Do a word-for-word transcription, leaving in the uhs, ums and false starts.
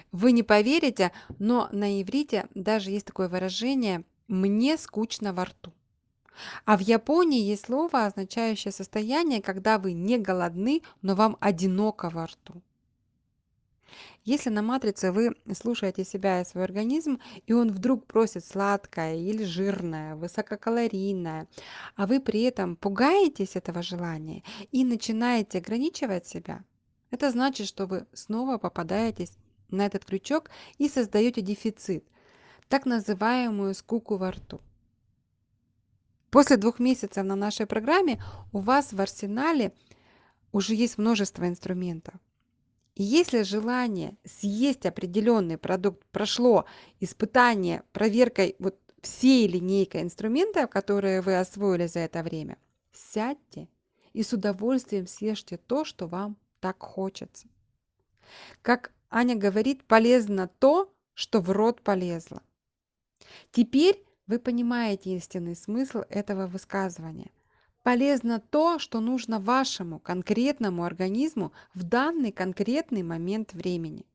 Вы не поверите, но на иврите даже есть такое выражение «мне скучно во рту». А в Японии есть слово, означающее состояние, когда вы не голодны, но вам одиноко во рту. Если на матрице вы слушаете себя и свой организм, и он вдруг просит сладкое или жирное, высококалорийное, а вы при этом пугаетесь этого желания и начинаете ограничивать себя, это значит, что вы снова попадаетесь на этот крючок и создаете дефицит, так называемую скуку во рту. После двух месяцев на нашей программе у вас в арсенале уже есть множество инструментов. И если желание съесть определенный продукт прошло испытание проверкой вот всей линейкой инструментов, которые вы освоили за это время, сядьте и с удовольствием съешьте то, что вам так хочется. Как Аня говорит, полезно то, что в рот полезло. Теперь вы понимаете истинный смысл этого высказывания. Полезно то, что нужно вашему конкретному организму в данный конкретный момент времени.